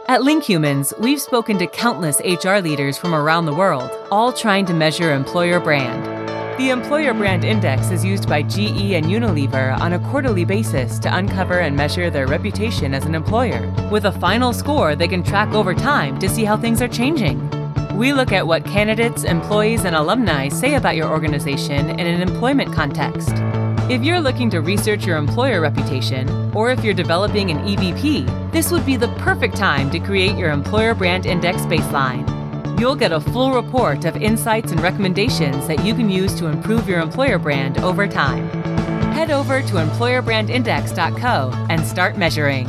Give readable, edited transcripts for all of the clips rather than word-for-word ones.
At LinkHumans, we've spoken to countless HR leaders from around the world, all trying to measure employer brand. The Employer Brand Index is used by GE and Unilever on a quarterly basis to uncover and measure their reputation as an employer. With a final score they can track over time to see how things are changing. We look at what candidates, employees, and alumni say about your organization in an employment context. If you're looking to research your employer reputation, or if you're developing an EVP, this would be the perfect time to create your Employer Brand Index baseline. You'll get a full report of insights and recommendations that you can use to improve your employer brand over time. Head over to employerbrandindex.co and start measuring.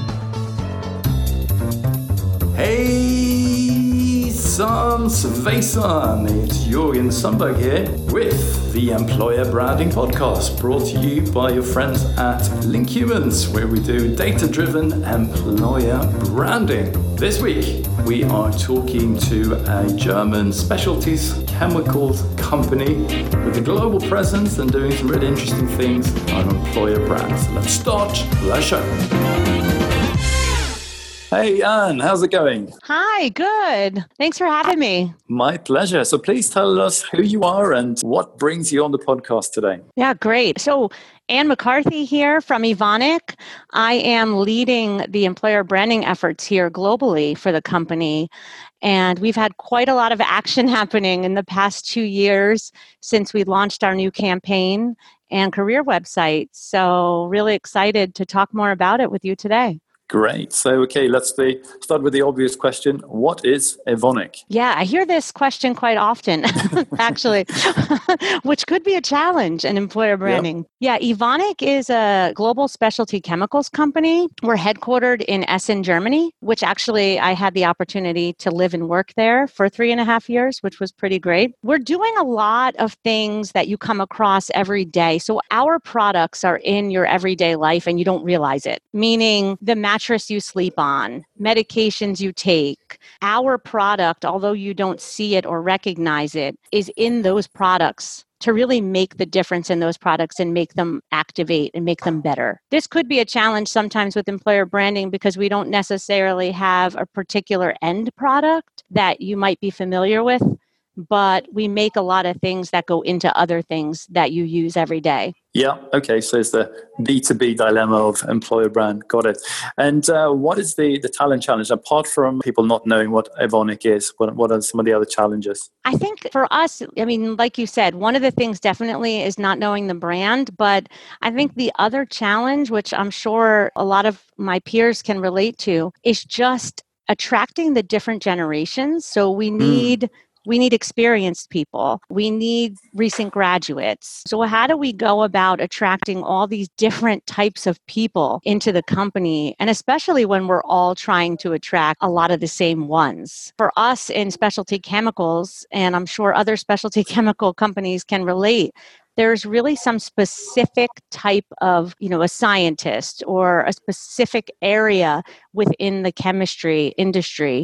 Hey, San Sveisan, it's Jürgen Sundberg here with the Employer Branding Podcast, brought to you by your friends at LinkHumans, where we do data-driven employer branding. This week, we are talking to a German specialties chemicals company with a global presence and doing some really interesting things on employer brands. Let's start the show. Hey, Anne, how's it going? Hi, good. Thanks for having me. My pleasure. So please tell us who you are and what brings you on the podcast today. Yeah, great. So Anne McCarthy here from Evonik. I am leading the employer branding efforts here globally for the company. And we've had quite a lot of action happening in the past 2 years since we launched our new campaign and career website. So really excited to talk more about it with you today. Great. So, okay, let's start with the obvious question. What is Evonik? Yeah, I hear this question quite often, actually, which could be a challenge in employer branding. Yeah, Evonik is a global specialty chemicals company. We're headquartered in Essen, Germany, which actually I had the opportunity to live and work there for 3.5 years, which was pretty great. We're doing a lot of things that you come across every day. So our products are in your everyday life and you don't realize it, meaning the mattress you sleep on, medications you take. Our product, although you don't see it or recognize it, is in those products to really make the difference in those products and make them activate and make them better. This could be a challenge sometimes with employer branding because we don't necessarily have a particular end product that you might be familiar with, but we make a lot of things that go into other things that you use every day. Yeah, okay, so it's the B2B dilemma of employer brand. Got it. And what is the talent challenge? Apart from people not knowing what Evonik is, what are some of the other challenges? I think for us, I mean, like you said, one of the things definitely is not knowing the brand, but I think the other challenge, which I'm sure a lot of my peers can relate to, is just attracting the different generations. So we need experienced people. We need recent graduates. So how do we go about attracting all these different types of people into the company? And especially when we're all trying to attract a lot of the same ones. For us in specialty chemicals, and I'm sure other specialty chemical companies can relate, there's really some specific type of, a scientist or a specific area within the chemistry industry.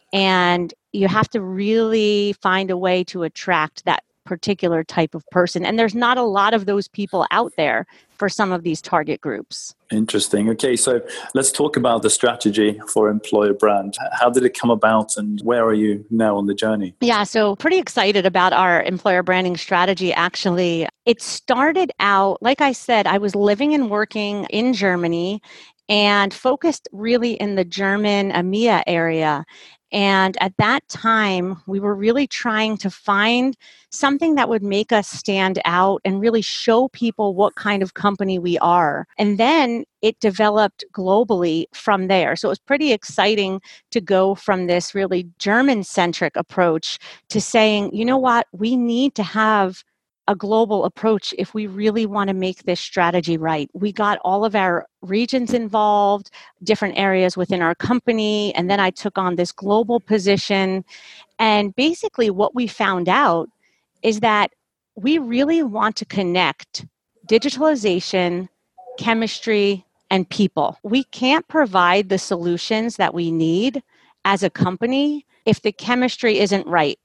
And you have to really find a way to attract that particular type of person. And there's not a lot of those people out there for some of these target groups. Interesting. Okay, so let's talk about the strategy for employer brand. How did it come about and where are you now on the journey? Yeah, so pretty excited about our employer branding strategy, actually. It started out, like I said, I was living and working in Germany and focused really in the German EMEA area. And at that time, we were really trying to find something that would make us stand out and really show people what kind of company we are. And then it developed globally from there. So it was pretty exciting to go from this really German-centric approach to saying, you know what, we need to have a global approach if we really want to make this strategy right. We got all of our regions involved, different areas within our company, and then I took on this global position. And basically what we found out is that we really want to connect digitalization, chemistry, and people. We can't provide the solutions that we need as a company if the chemistry isn't right.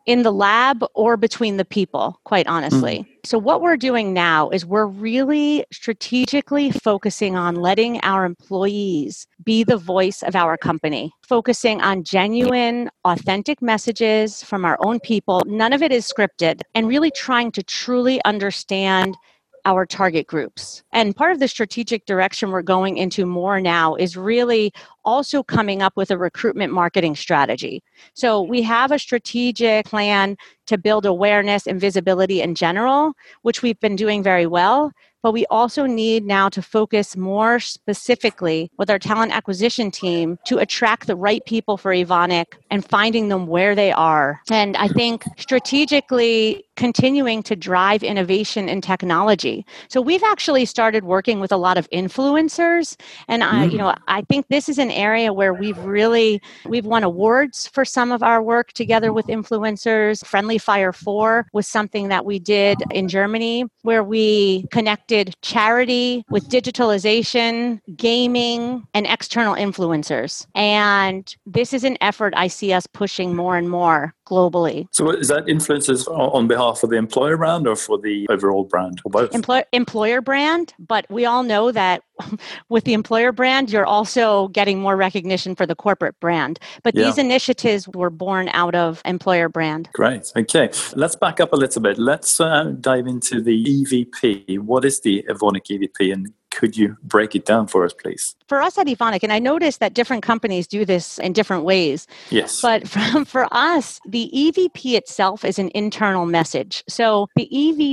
in the lab or between the people, quite honestly. So what we're doing now is we're really strategically focusing on letting our employees be the voice of our company, focusing on genuine, authentic messages from our own people. None of it is scripted, and really trying to truly understand our target groups. And part of the strategic direction we're going into more now is really also coming up with a recruitment marketing strategy. So we have a strategic plan to build awareness and visibility in general, which we've been doing very well. But we also need now to focus more specifically with our talent acquisition team to attract the right people for Evonik and finding them where they are. And I think strategically continuing to drive innovation in technology. So we've actually started working with a lot of influencers. And I think this is an area where we've won awards for some of our work together with influencers. Friendly Fire 4 was something that we did in Germany, where we connected charity with digitalization, gaming, and external influencers. And this is an effort I see us pushing more and more globally. So is that influencers on behalf of the employer brand or for the overall brand, or both? Employer brand, but we all know that with the employer brand, you're also getting more recognition for the corporate brand. But these initiatives were born out of employer brand. Great. Okay. Let's back up a little bit. Let's dive into the EVP. What is the Evonik EVP, and could you break it down for us, please? For us at Evonik, and I noticed that different companies do this in different ways. Yes. But for us, the EVP itself is an internal message. So the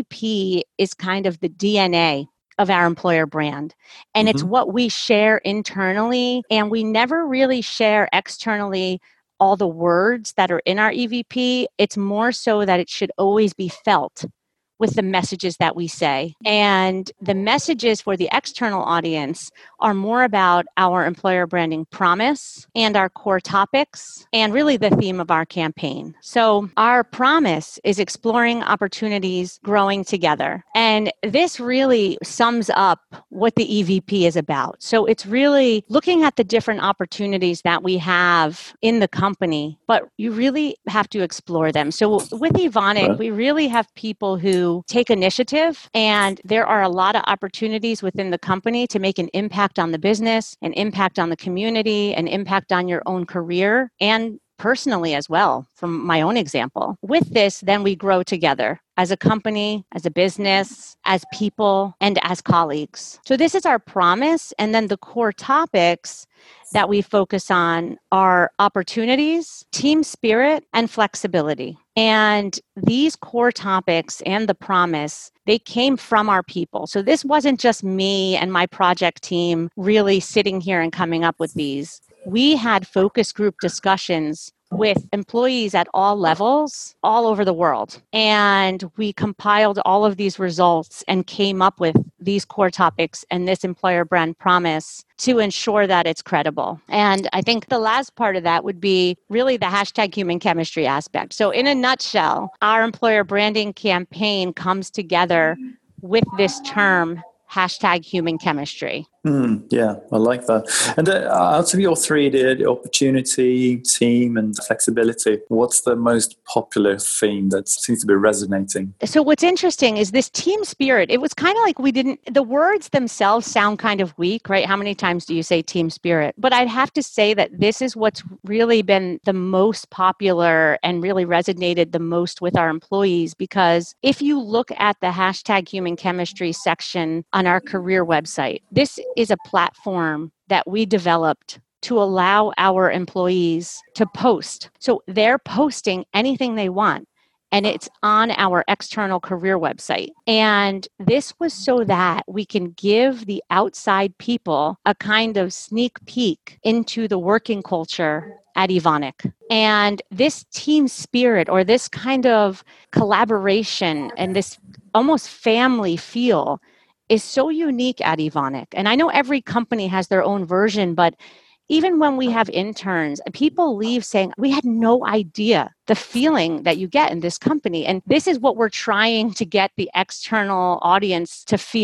EVP is kind of the DNA of our employer brand. And it's what we share internally, and we never really share externally all the words that are in our EVP. It's more so that it should always be felt with the messages that we say. And the messages for the external audience are more about our employer branding promise and our core topics and really the theme of our campaign. So our promise is exploring opportunities, growing together. And this really sums up what the EVP is about. So it's really looking at the different opportunities that we have in the company, but you really have to explore them. So with Evonik, we really have people who take initiative, and there are a lot of opportunities within the company to make an impact on the business, an impact on the community, an impact on your own career, and personally as well, from my own example. With this, then we grow together as a company, as a business, as people, and as colleagues. So this is our promise. And then the core topics that we focus on are opportunities, team spirit, and flexibility. And these core topics and the promise, they came from our people. So this wasn't just me and my project team really sitting here and coming up with these. We had focus group discussions with employees at all levels, all over the world. And we compiled all of these results and came up with these core topics and this employer brand promise to ensure that it's credible. And I think the last part of that would be really the hashtag human chemistry aspect. So in a nutshell, our employer branding campaign comes together with this term, hashtag human chemistry. Yeah, I like that. And out of your three, the opportunity, team, and flexibility, what's the most popular theme that seems to be resonating? So what's interesting is this team spirit. It was kind of like the words themselves sound kind of weak, right? How many times do you say team spirit? But I'd have to say that this is what's really been the most popular and really resonated the most with our employees, because if you look at the hashtag human chemistry section on our career website, this is a platform that we developed to allow our employees to post. So they're posting anything they want, and it's on our external career website. And this was so that we can give the outside people a kind of sneak peek into the working culture at Evonik. And this team spirit, or this kind of collaboration and this almost family feel, is so unique at Evonik. And I know every company has their own version, but even when we have interns, people leave saying, we had no idea the feeling that you get in this company. And this is what we're trying to get the external audience to feel.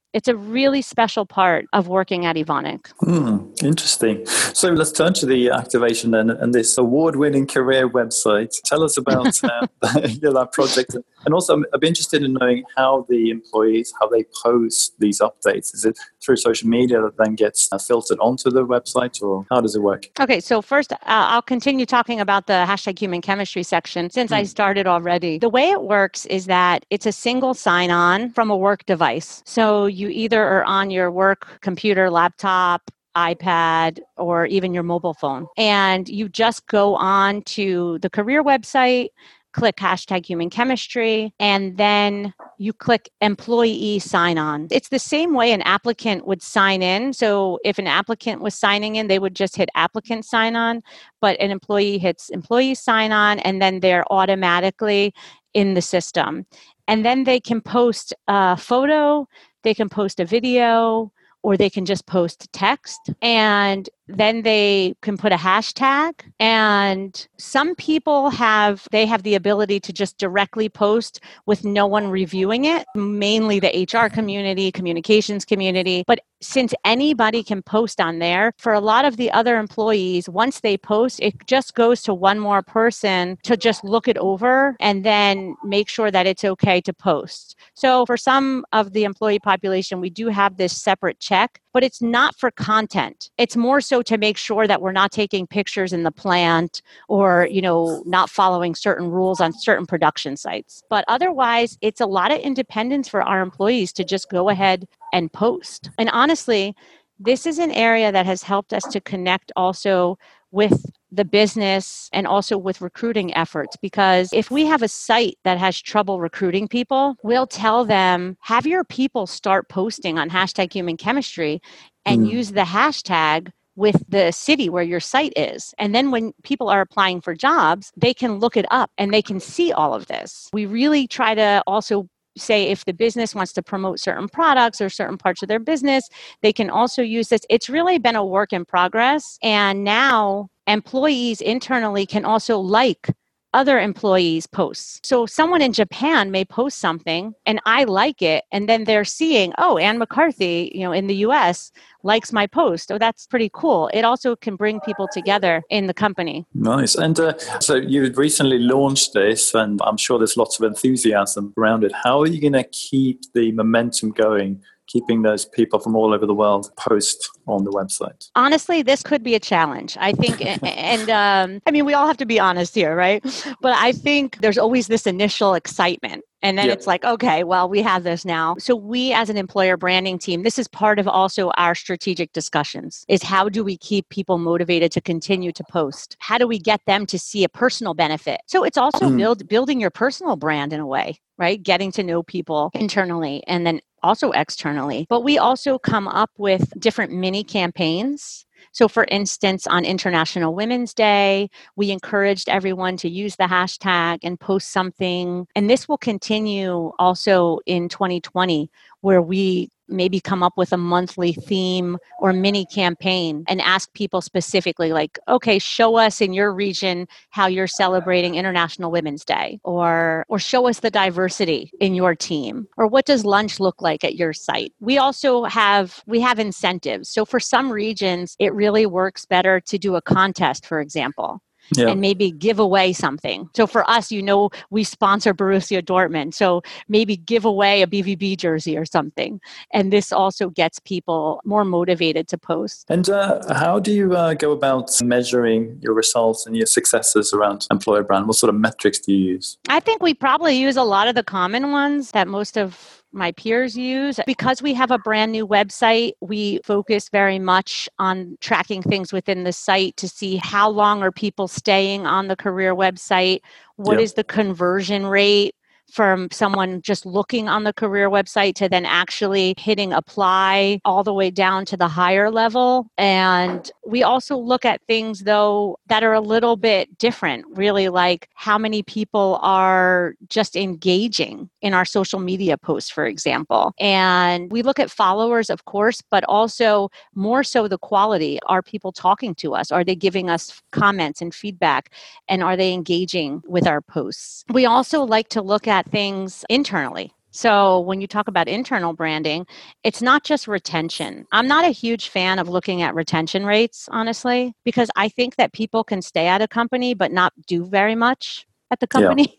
It's a really special part of working at Evonik. Interesting. So let's turn to the activation then and this award-winning career website. Tell us about that project. And also, I'd be interested in knowing how the employees, how they post these updates. Is it through social media that then gets filtered onto the website, or how does it work? Okay, so first, I'll continue talking about the hashtag human chemistry section since I started already. The way it works is that it's a single sign-on from a work device. So you either are on your work computer, laptop, iPad, or even your mobile phone. And you just go on to the career website, click hashtag human chemistry, and then you click employee sign on. It's the same way an applicant would sign in. So if an applicant was signing in, they would just hit applicant sign on, but an employee hits employee sign on, and then they're automatically in the system. And then they can post a photo, they can post a video, or they can just post text, and then they can put a hashtag. And some people have the ability to just directly post with no one reviewing it, mainly the HR community, communications community. But since anybody can post on there, for a lot of the other employees, once they post, it just goes to one more person to just look it over and then make sure that it's okay to post. So for some of the employee population, we do have this separate check, but it's not for content. It's more so to make sure that we're not taking pictures in the plant or, not following certain rules on certain production sites. But otherwise, it's a lot of independence for our employees to just go ahead and post. And honestly, this is an area that has helped us to connect also with the business and also with recruiting efforts, because if we have a site that has trouble recruiting people, we'll tell them, have your people start posting on hashtag human chemistry and use the hashtag with the city where your site is. And then when people are applying for jobs, they can look it up and they can see all of this. We really try to also say if the business wants to promote certain products or certain parts of their business, they can also use this. It's really been a work in progress. And now employees internally can also like other employees' posts. So someone in Japan may post something and I like it, and then they're seeing, oh, Anne McCarthy, in the US likes my post. Oh, that's pretty cool. It also can bring people together in the company. Nice. And so you recently launched this, and I'm sure there's lots of enthusiasm around it. How are you going to keep the momentum going, keeping those people from all over the world post on the website? Honestly, this could be a challenge, I think. And we all have to be honest here, right? But I think there's always this initial excitement. And then it's like, okay, well, we have this now. So we as an employer branding team, this is part of also our strategic discussions, is how do we keep people motivated to continue to post? How do we get them to see a personal benefit? So it's also building your personal brand in a way, right? Getting to know people internally and then also externally. But we also come up with different mini campaigns. So for instance, on International Women's Day, we encouraged everyone to use the hashtag and post something. And this will continue also in 2020, where we maybe come up with a monthly theme or mini campaign and ask people specifically like, okay, show us in your region how you're celebrating International Women's Day, or show us the diversity in your team, or what does lunch look like at your site. We also have incentives. So for some regions, it really works better to do a contest, for example. And maybe give away something. So for us, we sponsor Borussia Dortmund. So maybe give away a BVB jersey or something. And this also gets people more motivated to post. And how do you go about measuring your results and your successes around employer brand? What sort of metrics do you use? I think we probably use a lot of the common ones that most of my peers use. Because we have a brand new website, we focus very much on tracking things within the site to see how long are people staying on the career website, what is the conversion rate from someone just looking on the career website to then actually hitting apply all the way down to the higher level. And we also look at things, though, that are a little bit different, really, like how many people are just engaging in our social media posts, for example. And we look at followers, of course, but also more so the quality. Are people talking to us? Are they giving us comments and feedback? And are they engaging with our posts? We also like to look at things internally. So when you talk about internal branding, it's not just retention. I'm not a huge fan of looking at retention rates, honestly, because I think that people can stay at a company but not do very much at the company.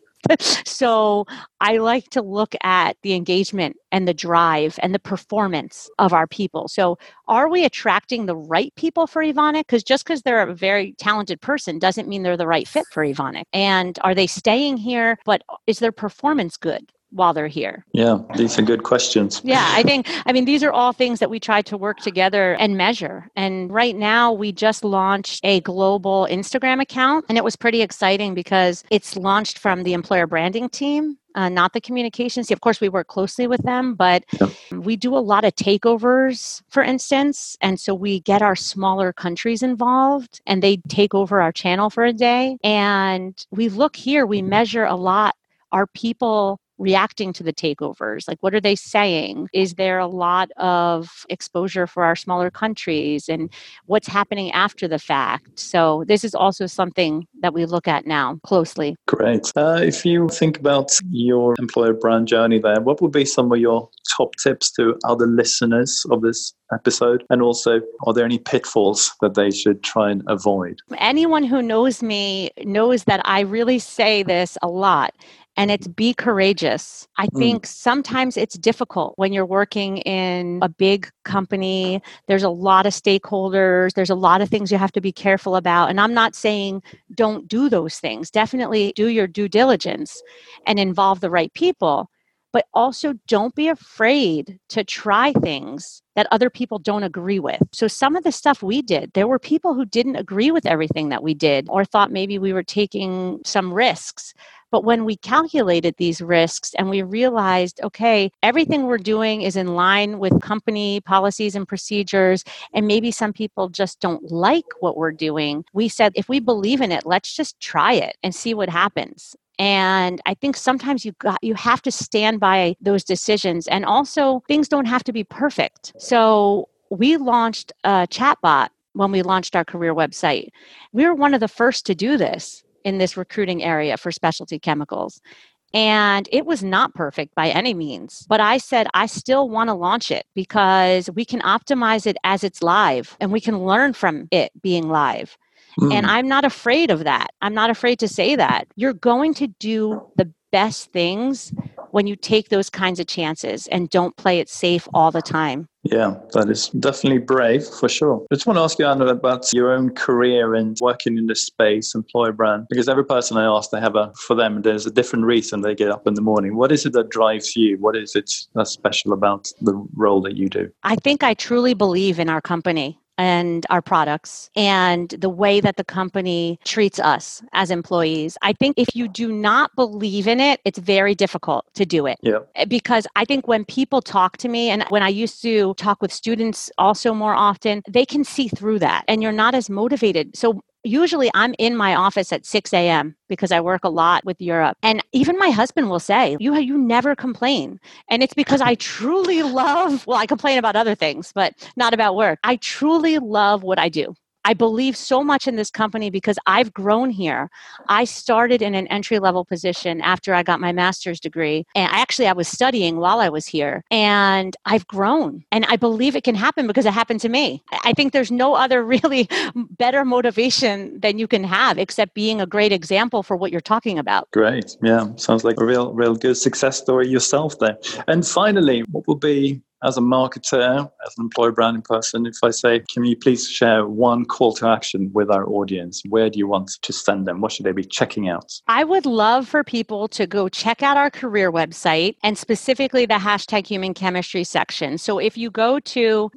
So I like to look at the engagement and the drive and the performance of our people. So are we attracting the right people for Evonik? Because just because they're a very talented person doesn't mean they're the right fit for Evonik. And are they staying here, but is their performance good while they're here? Yeah, these are good questions. Yeah, I mean, these are all things that we try to work together and measure. And right now, we just launched a global Instagram account, and it was pretty exciting because it's launched from the employer branding team. Not the communications team. Of course, we work closely with them, but we do a lot of takeovers, for instance. And so we get our smaller countries involved and they take over our channel for a day. And we look here, we measure a lot. Are people reacting to the takeovers? Like, what are they saying? Is there a lot of exposure for our smaller countries? And what's happening after the fact? So this is also something that we look at now closely. Great. If you think about your employer brand journey there, what would be some of your top tips to other listeners of this episode? And also, are there any pitfalls that they should try and avoid? Anyone who knows me knows that I really say this a lot. And it's be courageous. I think sometimes it's difficult when you're working in a big company. There's a lot of stakeholders. There's a lot of things you have to be careful about. And I'm not saying don't do those things. Definitely do your due diligence and involve the right people. But also don't be afraid to try things that other people don't agree with. So some of the stuff we did, there were people who didn't agree with everything that we did or thought maybe we were taking some risks. But when we calculated these risks and we realized, okay, everything we're doing is in line with company policies and procedures, and maybe some people just don't like what we're doing, we said, if we believe in it, let's just try it and see what happens. And I think sometimes you have to stand by those decisions. And also, things don't have to be perfect. So we launched a chatbot when we launched our career website. We were one of the first to do this in this recruiting area for specialty chemicals. And it was not perfect by any means. But I said, I still want to launch it because we can optimize it as it's live and we can learn from it being live. And I'm not afraid of that. I'm not afraid to say that. You're going to do the best things when you take those kinds of chances and don't play it safe all the time. Yeah, that is definitely brave for sure. I just want to ask you, Anna, about your own career and working in this space, employer brand, because every person I ask, for them, there's a different reason they get up in the morning. What is it that drives you? What is it that's special about the role that you do? I think I truly believe in our company and our products and the way that the company treats us as employees. I think if you do not believe in it, it's very difficult to do it. Yeah. Because I think when people talk to me, and when I used to talk with students also more often, they can see through that and you're not as motivated. So usually I'm in my office at 6 a.m. because I work a lot with Europe. And even my husband will say, you never complain. And it's because I truly love, I complain about other things, but not about work. I truly love what I do. I believe so much in this company because I've grown here. I started in an entry-level position after I got my master's degree. And I was studying while I was here. And I've grown. And I believe it can happen because it happened to me. I think there's no other really better motivation than you can have except being a great example for what you're talking about. Great. Yeah. Sounds like a real good success story yourself there. And finally, what would be, as a marketer, as an employer branding person, if I say, can you please share one call to action with our audience? Where do you want to send them? What should they be checking out? I would love for people to go check out our career website and specifically the #human chemistry section. So if you go to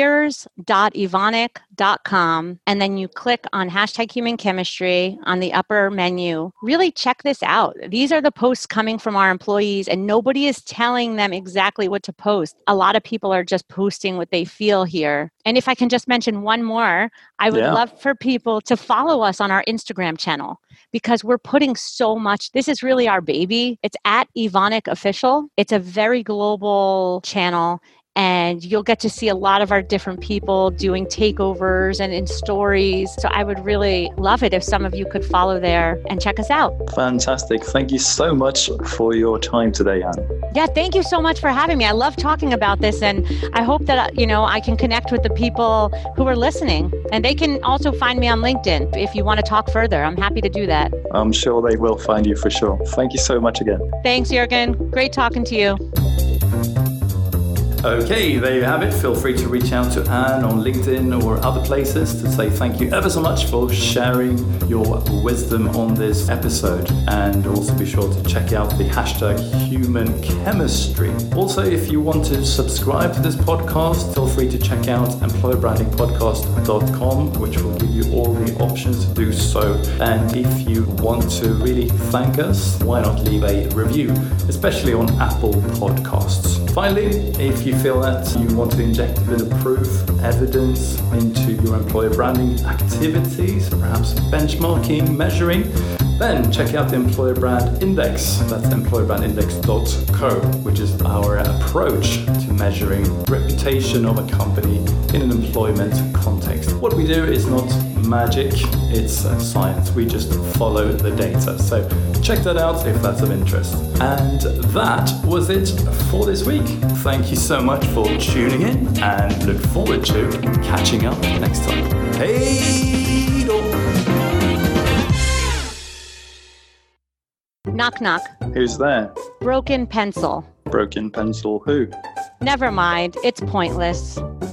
careers.evonik.com and then you click on #human chemistry on the upper menu, really check this out. These are the posts coming from our employees and nobody is telling them exactly what to post. A lot of people are just posting what they feel here. And if I can just mention one more, I would love for people to follow us on our Instagram channel because we're putting so much. This is really our baby. It's at Evonik Official. It's a very global channel. and you'll get to see a lot of our different people doing takeovers and in stories. So I would really love it if some of you could follow there and check us out. Fantastic. Thank you so much for your time today, Anne. Yeah, thank you so much for having me. I love talking about this, and I hope that, I can connect with the people who are listening. And they can also find me on LinkedIn if you want to talk further. I'm happy to do that. I'm sure they will find you for sure. Thank you so much again. Thanks, Jürgen. Great talking to you. Okay, there you have it. Feel free to reach out to Anne on LinkedIn or other places to say thank you ever so much for sharing your wisdom on this episode. And also be sure to check out the hashtag Human Chemistry. Also, if you want to subscribe to this podcast, feel free to check out employerbrandingpodcast.com, which will give you all the options to do so. And if you want to really thank us, why not leave a review, especially on Apple Podcasts. Finally, if you feel that you want to inject a bit of proof, evidence into your employer branding activities, perhaps benchmarking, measuring, then check out the Employer Brand Index. That's employerbrandindex.co, which is our approach to measuring reputation of a company in an employment context. What we do is not magic, it's science. We just follow the data. So check that out if that's of interest. And that was it for this week. Thank you so much for tuning in and look forward to catching up next time. Hey do. Knock, knock. Who's there? Broken pencil. Broken pencil who? Never mind. It's pointless.